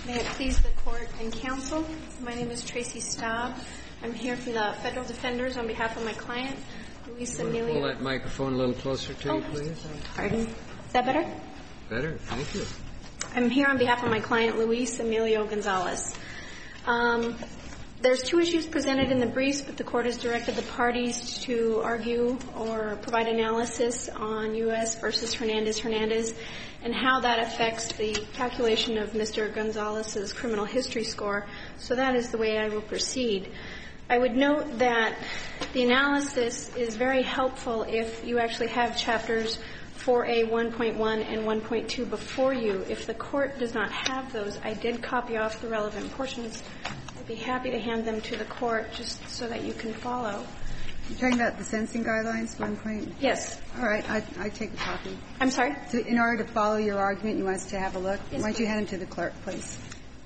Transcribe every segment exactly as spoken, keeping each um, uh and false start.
May it please the Court and Counsel, my name is Tracy Staub. I'm here from the Federal Defenders on behalf of my client, Luis Emilio. Pull that microphone a little closer to oh, you, please. Pardon. Is that better? Better, thank you. I'm here on behalf of my client, Luis Emilio Gonzalez. Um, there's two issues presented in the briefs, but the Court has directed the parties to argue or provide analysis on U S versus Hernandez-Hernandez and how that affects the calculation of Mister Gonzalez's criminal history score. So that is the way I will proceed. I would note that the analysis is very helpful if you actually have chapters four A one point one and one point two before you. If the Court does not have those, I did copy off the relevant portions. I'd be happy to hand them to the Court just so that you can follow. You're talking about the sentencing guidelines, one point? Yes. All right. I, I take a copy. I'm sorry? So in order to follow your argument, you want us to have a look? Yes, Why don't you please. hand them to the clerk, please?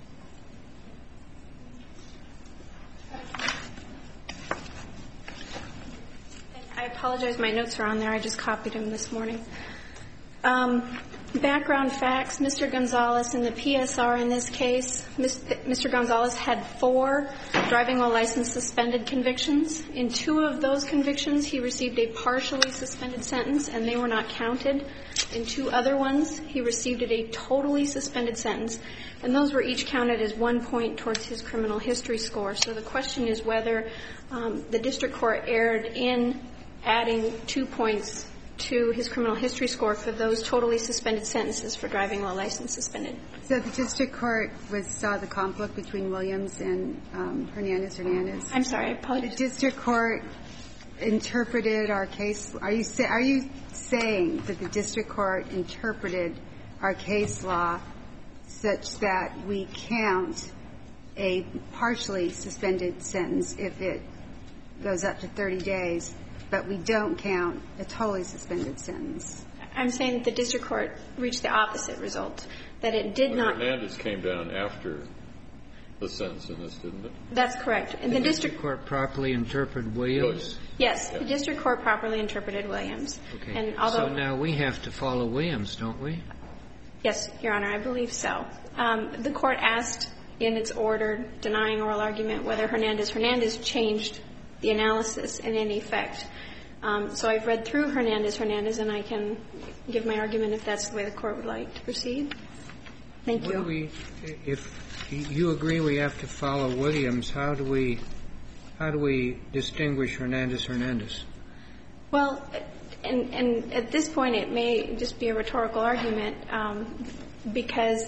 I apologize. My notes are on there. I just copied them this morning. Um, background facts. Mister Gonzalez in the P S R in this case, Mister Gonzalez had four driving while license suspended convictions. In two of those convictions, he received a partially suspended sentence, and they were not counted. In two other ones, he received a totally suspended sentence, and those were each counted as one point towards his criminal history score. So the question is whether um, the district court erred in adding two points to his criminal history score for those totally suspended sentences for driving while license suspended. So the district court was, saw the conflict between Williams and um, Hernandez-Hernandez? I'm sorry, I apologize. The district court interpreted our case. Are you, say, are you saying that the district court interpreted our case law such that we count a partially suspended sentence if it goes up to thirty days, but we don't count a totally suspended sentence? I'm saying that the district court reached the opposite result, that it did not. Hernandez came down after the sentence in this, didn't it? That's correct. And the, the district, district court properly interpreted Williams? Yes, yeah. the district court properly interpreted Williams. Okay. And although, so now we have to follow Williams, don't we? Yes, Your Honor, I believe so. Um, the court asked in its order denying oral argument whether Hernandez-Hernandez changed the analysis in any effect. Um, so I've read through Hernandez-Hernandez, and I can give my argument if that's the way the court would like to proceed. Thank what you. Do we, if you agree we have to follow Williams, how do we how do we distinguish Hernandez-Hernandez? Well, and, and at this point it may just be a rhetorical argument um, because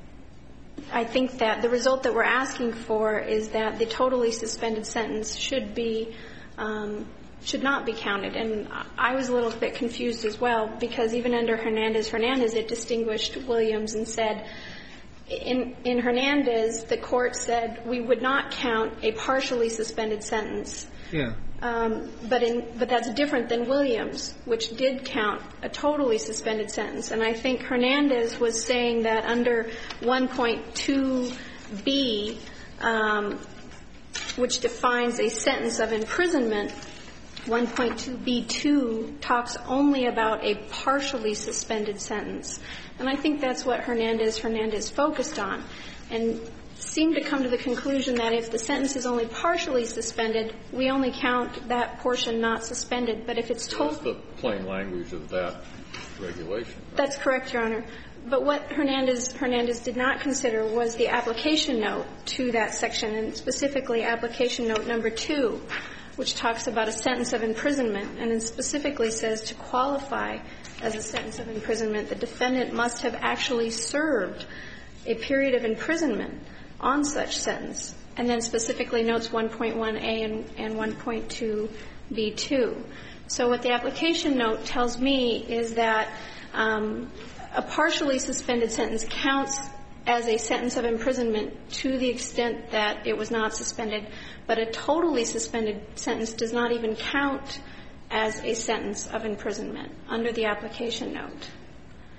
I think that the result that we're asking for is that the totally suspended sentence should be um, should not be counted. And I was a little bit confused as well, because even under Hernandez-Hernandez, it distinguished Williams and said, in, in Hernandez, the court said we would not count a partially suspended sentence. Yeah. Um, but in, but that's different than Williams, which did count a totally suspended sentence. And I think Hernandez was saying that under one point two B, um, which defines a sentence of imprisonment, one point two B two talks only about a partially suspended sentence. And I think that's what Hernandez-Hernandez focused on, and seemed to come to the conclusion that if the sentence is only partially suspended, we only count that portion not suspended. But if it's told... That's the plain language of that regulation. Right? That's correct, Your Honor. But what Hernandez, Hernandez did not consider was the application note to that section, and specifically application note number two, which talks about a sentence of imprisonment, and it specifically says to qualify as a sentence of imprisonment, the defendant must have actually served a period of imprisonment on such sentence, and then specifically notes one point one A and, and one point two B two. So what the application note tells me is that um, a partially suspended sentence counts as a sentence of imprisonment to the extent that it was not suspended, but a totally suspended sentence does not even count as a sentence of imprisonment under the application note.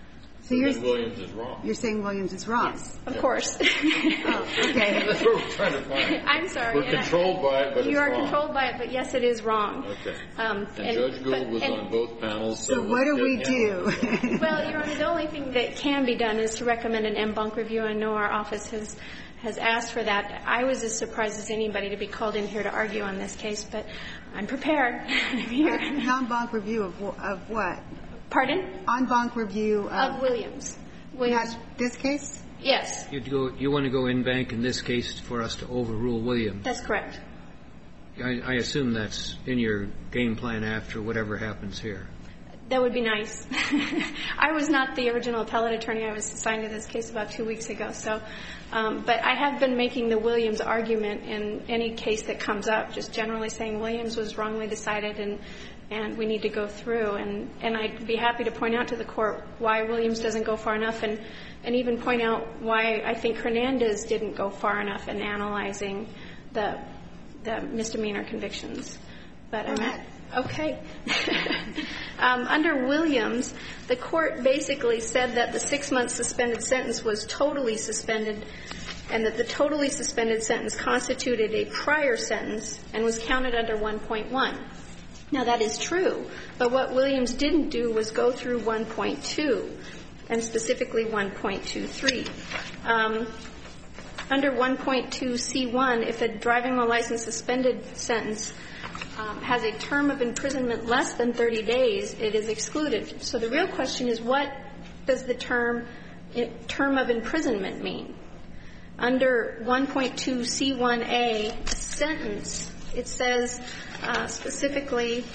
So you're, then Williams is wrong. You're saying Williams is wrong? Yes, of course. Oh, okay. That's what we're trying to find. I'm sorry. We're controlled by it, but you it's are wrong. controlled by it, but yes, it is wrong. Okay. Um, and, and Judge Gould but, was and, on both panels. So, So what do we do? Well, Your Honor, the only thing that can be done is to recommend an en banc review. I know our office has has asked for that. I was as surprised as anybody to be called in here to argue on this case, but I'm prepared. I'm here. En banc review of, of what? Pardon? En banc review of, Of Williams. Williams. Not this case? Yes, You'd go, you want to go in bank in this case for us to overrule Williams. that's correct. I, I assume that's in your game plan after whatever happens here. That would be nice. I was not the original appellate attorney. I was assigned to this case about two weeks ago. So, um, but I have been making the Williams argument in any case that comes up, just generally saying Williams was wrongly decided and and we need to go through. And, and I'd be happy to point out to the court why Williams doesn't go far enough, and, and even point out why I think Hernandez didn't go far enough in analyzing the the misdemeanor convictions. But I'm not. Okay. um, under Williams, the court basically said that the six-month suspended sentence was totally suspended and that the totally suspended sentence constituted a prior sentence and was counted under one point one. Now, that is true, but what Williams didn't do was go through one point two, and specifically one point two three. Um, under one point two C one, if a driving while license suspended sentence Um, has a term of imprisonment less than thirty days, it is excluded. So the real question is, what does the term term of imprisonment mean? Under one point two C one A, sentence, it says uh, specifically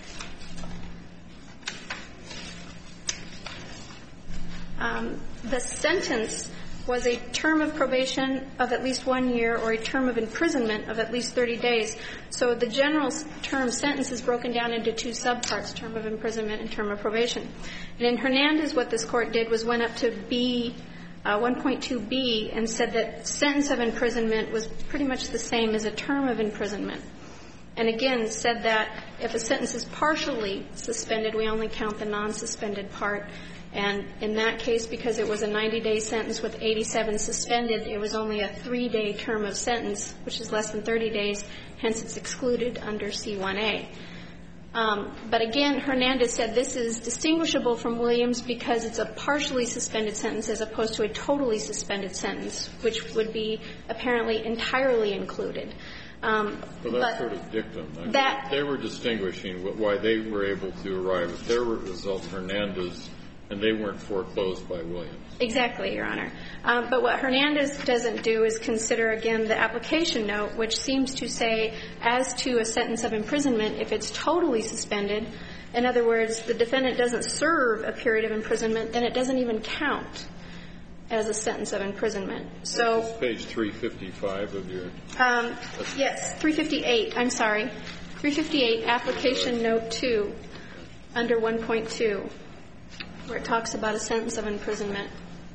um, the sentence was a term of probation of at least one year or a term of imprisonment of at least thirty days. So the general term sentence is broken down into two subparts, term of imprisonment and term of probation. And in Hernandez, what this court did was went up to B, uh, one point two B, and said that sentence of imprisonment was pretty much the same as a term of imprisonment. And again, said that if a sentence is partially suspended, we only count the non-suspended part. And in that case, because it was a ninety-day sentence with eighty-seven suspended, it was only a three-day term of sentence, which is less than thirty days. Hence, it's excluded under C one A. Um, but again, Hernandez said this is distinguishable from Williams because it's a partially suspended sentence as opposed to a totally suspended sentence, which would be apparently entirely included. Um, well, that's but sort of dictum. I mean, that, they were distinguishing why they were able to arrive at their result, Hernandez, and they weren't foreclosed by Williams. Exactly, Your Honor. Um, but what Hernandez doesn't do is consider, again, the application note, which seems to say, as to a sentence of imprisonment, if it's totally suspended, in other words, the defendant doesn't serve a period of imprisonment, then it doesn't even count as a sentence of imprisonment. So This is page three fifty-five of your... Um, yes, three fifty-eight. I'm sorry. three fifty-eight, application note two, under one point two. Where it talks about a sentence of imprisonment.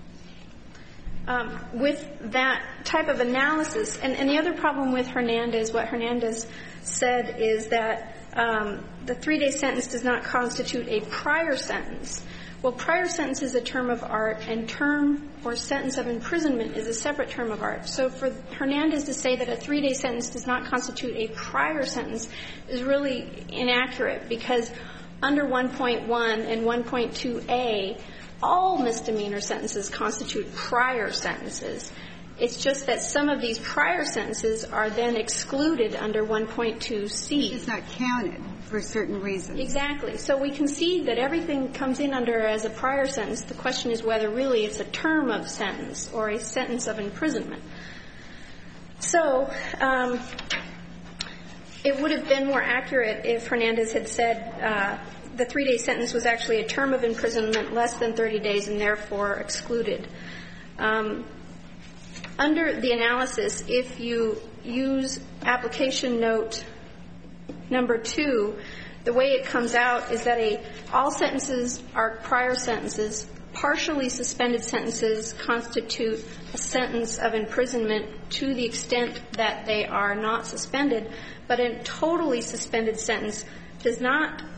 Um, with that type of analysis, and, and the other problem with Hernandez, what Hernandez said is that um, the three-day sentence does not constitute a prior sentence. Well, prior sentence is a term of art, and term or sentence of imprisonment is a separate term of art. So for Hernandez to say that a three-day sentence does not constitute a prior sentence is really inaccurate, because under one point one and one point two A, all misdemeanor sentences constitute prior sentences. It's just that some of these prior sentences are then excluded under one point two C. It's not counted for certain reasons. Exactly. So we concede that everything comes in under as a prior sentence. The question is whether really it's a term of sentence or a sentence of imprisonment. So um, it would have been more accurate if Hernandez had said uh, the three-day sentence was actually a term of imprisonment less than thirty days and therefore excluded. Um, under the analysis, if you use application note number two, the way it comes out is that a, all sentences are prior sentences. Partially suspended sentences constitute a sentence of imprisonment to the extent that they are not suspended, but a totally suspended sentence does not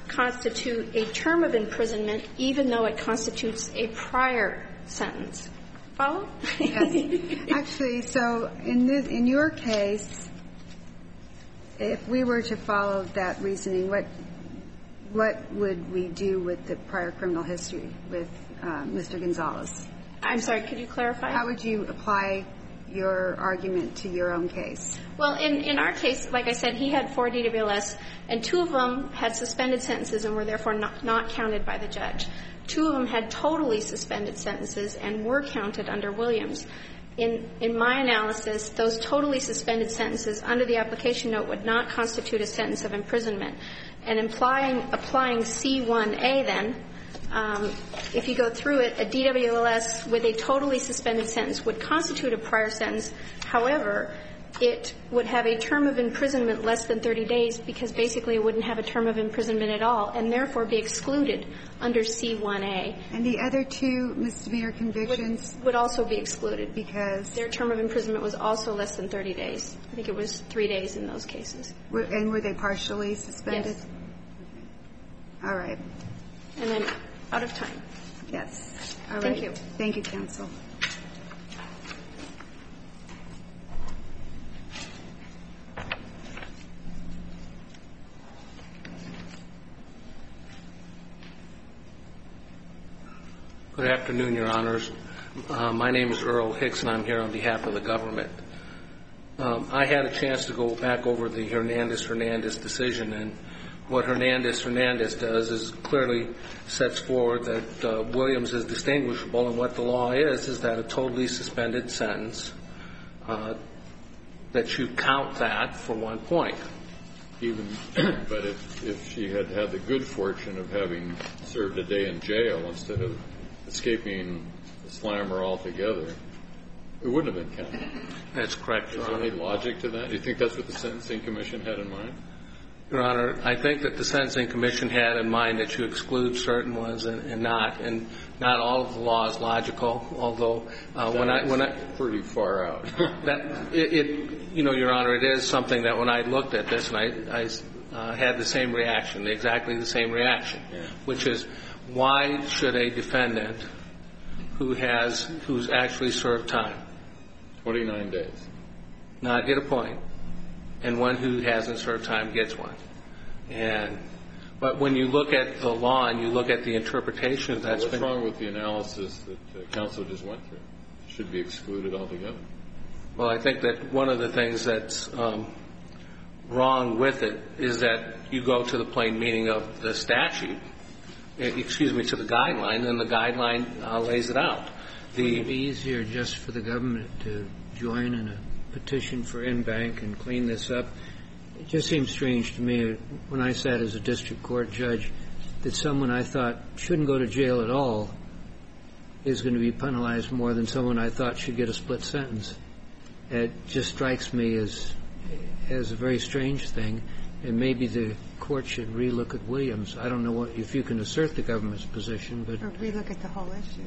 constitute a term of imprisonment even though it constitutes a prior sentence. Follow? Yes. Actually, so in this, in your case, if we were to follow that reasoning, what what would we do with the prior criminal history with uh, Mister Gonzalez? I'm sorry, could you clarify? How would you apply your argument to your own case? Well, in, in our case, like I said, he had four D W L S, and two of them had suspended sentences and were therefore not, not counted by the judge. Two of them had totally suspended sentences and were counted under Williams. In, in my analysis, those totally suspended sentences under the application note would not constitute a sentence of imprisonment. And implying, applying C one A then, um, if you go through it, a D W L S with a totally suspended sentence would constitute a prior sentence. However, it would have a term of imprisonment less than thirty days because basically it wouldn't have a term of imprisonment at all and therefore be excluded under C one A. And the other two misdemeanor convictions? Would, would also be excluded. Because? Their term of imprisonment was also less than thirty days. I think it was three days in those cases. Were, and were they partially suspended? Yes. All right. And I'm out of time. Yes. All Thank right. you. Thank you, counsel. Good afternoon, Your Honors. Uh, my name is Earl Hicks, and I'm here on behalf of the government. Um, I had a chance to go back over the Hernandez-Hernandez decision, and what Hernandez-Hernandez does is clearly sets forward that uh, Williams is distinguishable, and what the law is is that a totally suspended sentence, uh, that you count that for one point. Even, but if, if she had had the good fortune of having served a day in jail instead of escaping the slammer altogether, it wouldn't have been counted. That's correct, Your Is there Honor. any logic to that? Do you think that's what the Sentencing Commission had in mind? Your Honor, I think that the Sentencing Commission had in mind that you exclude certain ones and, and not, and not all of the law is logical, although uh, when I when I pretty far out. that it, it you know, Your Honor, it is something that when I looked at this and I, I uh, had the same reaction, exactly the same reaction, yeah. which is why should a defendant who has who's actually served time twenty-nine days not get a point, and one who hasn't served time gets one? And but when you look at the law and you look at the interpretation that's What's been wrong with the analysis that uh, counsel just went through? It should be excluded altogether. Well, I think that one of the things that's um, wrong with it is that you go to the plain meaning of the statute, excuse me, to the guideline, and the guideline uh, lays it out. The Would it be easier just for the government to join in a petition for in-bank and clean this up? It just seems strange to me when I sat as a district court judge that someone I thought shouldn't go to jail at all is going to be penalized more than someone I thought should get a split sentence. It just strikes me as as a very strange thing, and maybe the court should relook at Williams. I don't know what, if you can assert the government's position, but Or relook at the whole issue.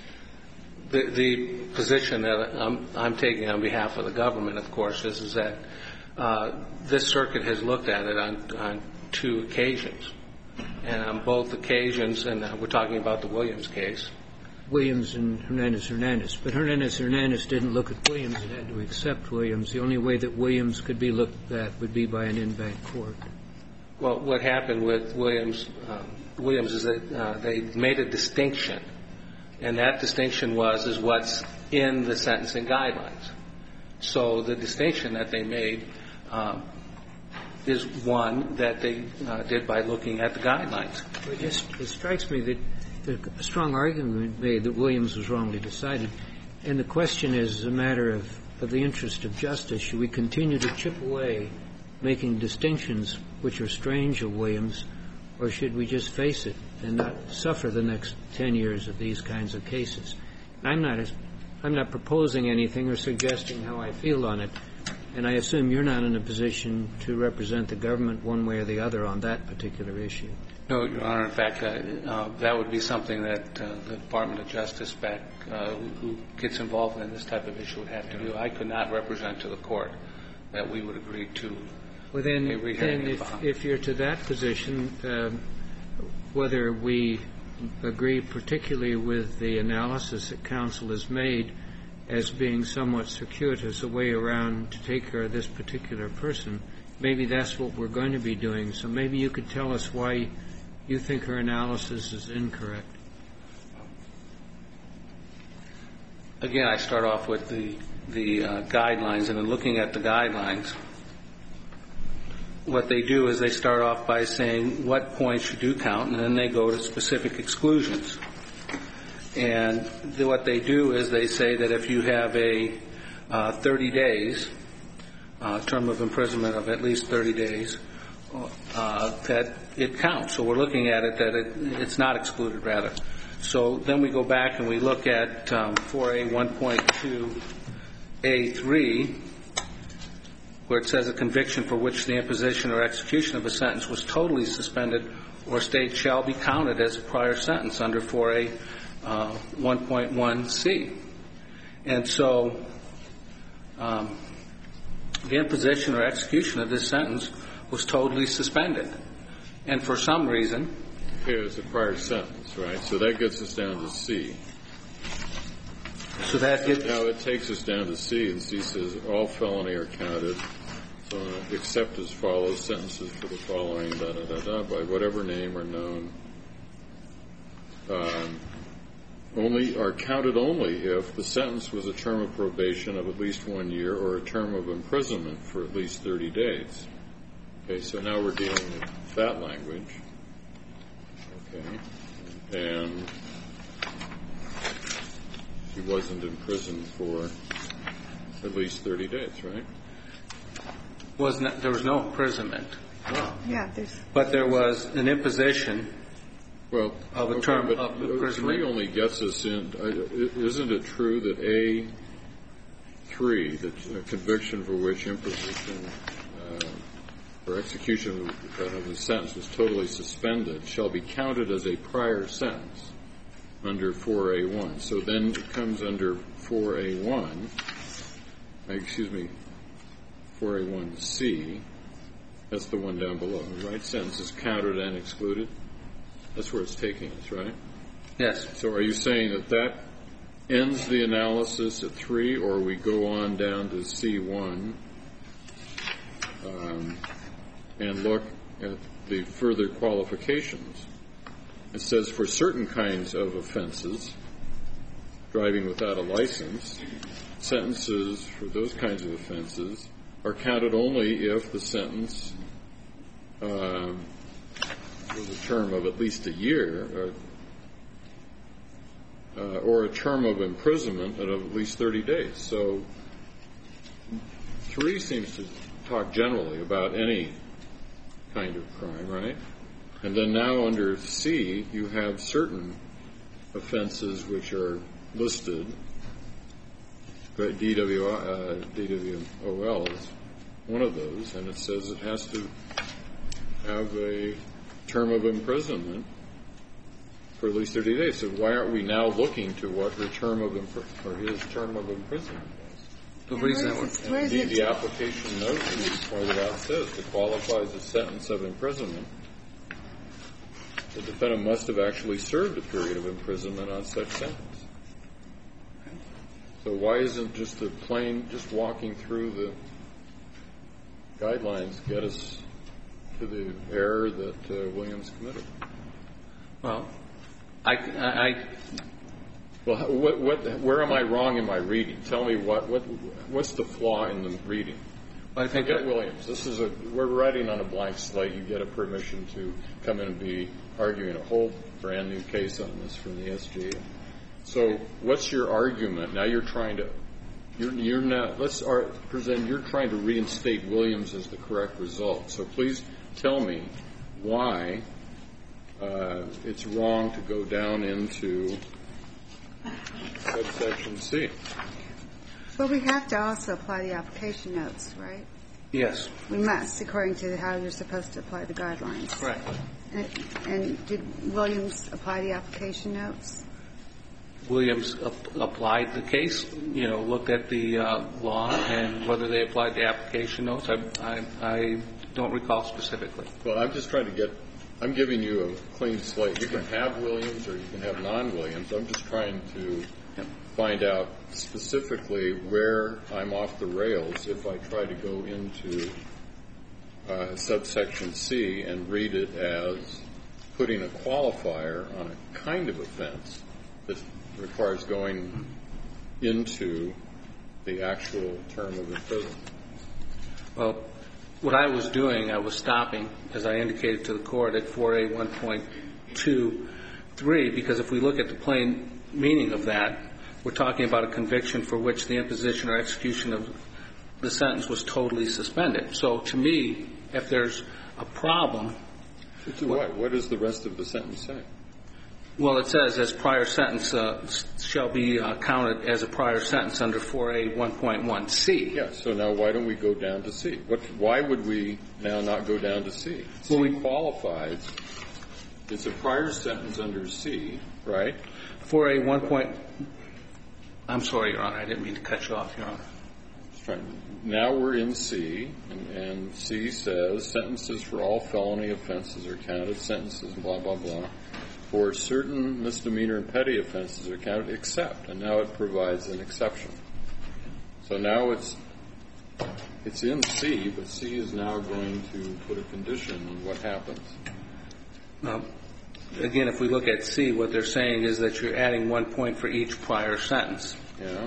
The, the position that I'm, I'm taking on behalf of the government, of course, is, is that uh, this circuit has looked at it on, on two occasions. And on both occasions, and uh, we're talking about the Williams case. Williams and Hernandez-Hernandez. But Hernandez-Hernandez didn't look at Williams. It had to accept Williams. The only way that Williams could be looked at would be by an in-bank court. Well, what happened with Williams, um, Williams is that uh, they made a distinction. And that distinction was, is what's in the sentencing guidelines. So the distinction that they made um, is one that they uh, did by looking at the guidelines. It just it strikes me that there's a strong argument made that Williams was wrongly decided. And the question is, as a matter of, of the interest of justice, should we continue to chip away making distinctions which are strange of Williams, or should we just face it and not suffer the next ten years of these kinds of cases? I'm not as, I'm not proposing anything or suggesting how I feel on it, and I assume you're not in a position to represent the government one way or the other on that particular issue. No, Your Honor. In fact, uh, uh, that would be something that uh, the Department of Justice back uh, who gets involved in this type of issue would have to do. I could not represent to the court that we would agree to Well, then, a then rehearing if, bond. if you're to that position, um, whether we agree particularly with the analysis that counsel has made as being somewhat circuitous, a way around to take care of this particular person. Maybe that's what we're going to be doing. So maybe you could tell us why you think her analysis is incorrect. Again, I start off with the, the uh, guidelines, and in looking at the guidelines, what they do is they start off by saying what points you do count, and then they go to specific exclusions. And the, what they do is they say that if you have a uh, thirty days, uh, term of imprisonment of at least thirty days, uh, that it counts. So we're looking at it that it, it's not excluded, rather. So then we go back and we look at um, four A one point two A three, where it says a conviction for which the imposition or execution of a sentence was totally suspended or stayed shall be counted as a prior sentence under four A one point one C. And so um, the imposition or execution of this sentence was totally suspended. And for some reason... Okay, it's a prior sentence, right? So that gets us down to C. So that gets... Now it takes us down to C, and C says all felony are counted, so except as follows, sentences for the following, da-da-da-da, by whatever name are known, um, only are counted only if the sentence was a term of probation of at least one year or a term of imprisonment for at least thirty days. Okay, so now we're dealing with that language. Okay, and she wasn't in prison for at least thirty days, right? Was not, there was no imprisonment. Oh. Yeah, there's... But there was an imposition well, of a okay, term but of imprisonment. Three only gets us in. Isn't it true that A three, the conviction for which imposition uh, or execution of the sentence was totally suspended shall be counted as a prior sentence under four A one. So then it comes under four A one, excuse me, four A one C. That's the one down below, right? Sentence is counted and excluded. That's where it's taking us, right? Yes. So are you saying that that ends the analysis at three, or we go on down to C one um, and look at the further qualifications? It says for certain kinds of offenses, driving without a license, sentences for those kinds of offenses are counted only if the sentence um, was a term of at least a year, or, uh, or a term of imprisonment of at least thirty days. So three seems to talk generally about any kind of crime, right? And then now under C, you have certain offenses which are listed. D W, uh, D W O L is one of those, and it says it has to have a term of imprisonment for at least thirty days. So why aren't we now looking to what her term of impr- or his term of imprisonment was? The reason that we're... Indeed, the application note, as you pointed out, says to qualify as a sentence of imprisonment, the defendant must have actually served a period of imprisonment on such sentence. So why isn't just the plain, just walking through the guidelines get us to the error that uh, Williams committed? Well, I, I, well, what, what, where am I wrong in my reading? Tell me what, what, what's the flaw in the reading? I think Forget Williams. This is a, we're writing on a blank slate. You get a permission to come in and be arguing a whole brand new case on this from the S G. So what's your argument? Now you're trying to, you're, you're not, let's present, you're trying to reinstate Williams as the correct result. So please tell me why uh, it's wrong to go down into subsection C. Well, we have to also apply the application notes, right? yes. We must, according to how you're supposed to apply the guidelines. Right. And, and did Williams apply the application notes? Williams ap- applied the case, you know, looked at the uh, law, and whether they applied the application notes, I, I, I don't recall specifically. Well, I'm just trying to get I'm giving you a clean slate. You can have Williams or you can have non-Williams. I'm just trying to yep. find out specifically where I'm off the rails if I try to go into uh, subsection C and read it as putting a qualifier on a kind of offense that requires going into the actual term of imprisonment. Well, what I was doing, I was stopping, as I indicated to the court, at four A one point two three, because if we look at the plain meaning of that, we're talking about a conviction for which the imposition or execution of the sentence was totally suspended. So to me, if there's a problem... To what? What does the rest of the sentence say? Well, it says, as prior sentence uh, shall be uh, counted as a prior sentence under four A one point one C. Yeah, so now why don't we go down to C? What, why would we now not go down to C? C well, we, qualifies. It's a prior sentence under C, right? four A one. Point, I'm sorry, Your Honor. I didn't mean to cut you off, Your Honor. Now we're in C, and, and C says sentences for all felony offenses are counted, sentences blah, blah, blah. For certain misdemeanor and petty offenses are counted except, and now it provides an exception. So now it's it's in C, but C is now going to put a condition on what happens. Um, again, if we look at C, what they're saying is that you're adding one point for each prior sentence. Yeah.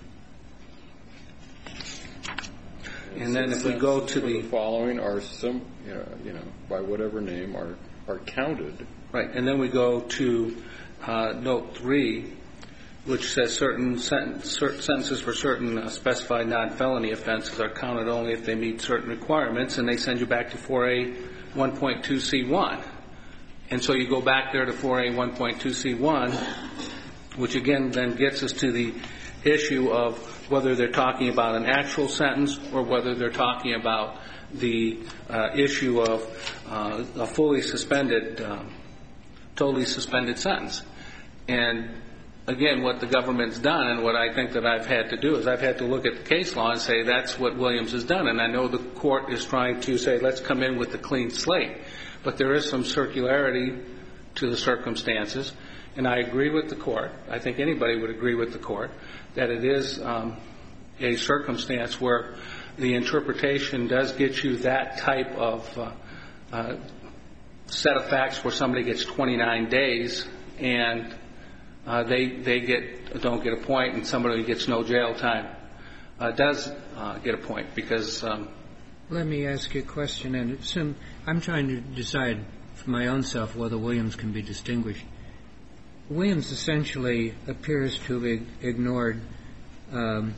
And then if we go to the, the following are some, you know, you know, by whatever name are are counted. Right, and then we go to uh, note three, which says certain sentence, certain sentences for certain uh, specified non-felony offenses are counted only if they meet certain requirements, and they send you back to four A one point two C one. And so you go back there to four A one point two C one, which again then gets us to the issue of whether they're talking about an actual sentence or whether they're talking about the uh, issue of uh, a fully suspended, um, totally suspended sentence. And again, what the government's done and what I think that I've had to do is I've had to look at the case law and say that's what Williams has done. And I know the court is trying to say let's come in with a clean slate. But there is some circularity to the circumstances. And I agree with the court, I think anybody would agree with the court, that it is um, a circumstance where the interpretation does get you that type of uh, uh, set of facts where somebody gets twenty-nine days and uh, they they get don't get a point and somebody gets no jail time uh, does uh, get a point because. Um, Let me ask you a question, and it's, um, I'm trying to decide for my own self whether Williams can be distinguished. Williams essentially appears to have ignored um,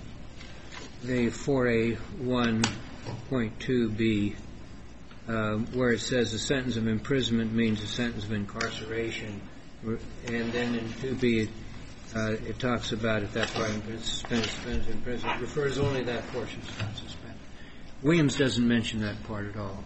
the four A one point two B, uh, where it says a sentence of imprisonment means a sentence of incarceration, and then in two B uh, it talks about if that part is suspended, suspended in prison. It refers only that portion is not suspended. Williams doesn't mention that part at all.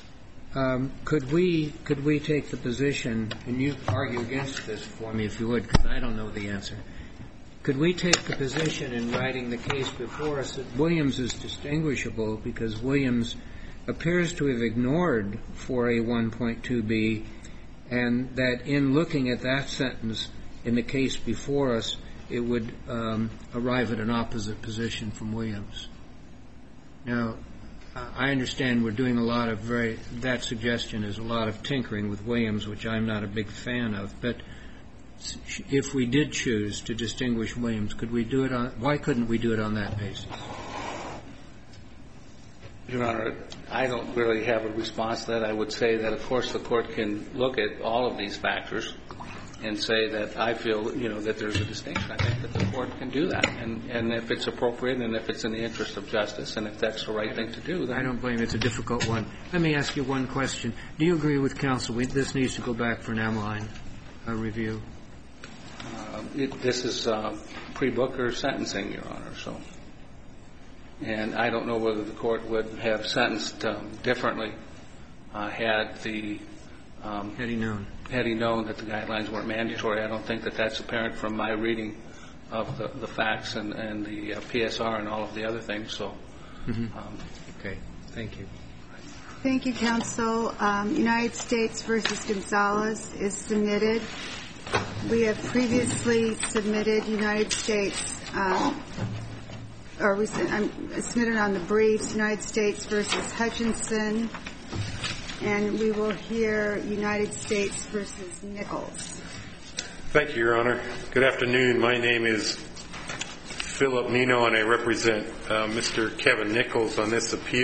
Um, could we could we take the position, and you argue against this for me if you would, because I don't know the answer. Could we take the position in writing the case before us that Williams is distinguishable because Williams appears to have ignored four A one point two B, and that in looking at that sentence in the case before us, it would um, arrive at an opposite position from Williams? Now, I understand we're doing a lot of very, that suggestion is a lot of tinkering with Williams, which I'm not a big fan of. But if we did choose to distinguish Williams, could we do it on, why couldn't we do it on that basis? Your Honor, I don't really have a response to that. I would say that, of course, the court can look at all of these factors and say that I feel, you know, that there's a distinction. I think that the court can do that. And, and if it's appropriate and if it's in the interest of justice and if that's the right thing to do, then... I don't blame you. It's a difficult one. Let me ask you one question. Do you agree with counsel we, this needs to go back for an Ameline uh, review? Uh, it, this is uh, pre-Booker sentencing, Your Honor, so... And I don't know whether the court would have sentenced um, differently uh, had the... Um, had he known. Had he known that the guidelines weren't mandatory. I don't think that that's apparent from my reading of the, the facts and, and the uh, P S R and all of the other things. So, mm-hmm. um, okay. Thank you. Thank you, counsel. Um, United States versus Gonzalez is submitted. We have previously submitted United States, um, or we um, submitted on the briefs United States versus Hutchinson, and we will hear United States versus Nichols. Thank you, Your Honor. Good afternoon. My name is Philip Nino, and I represent uh, Mister Kevin Nichols on this appeal.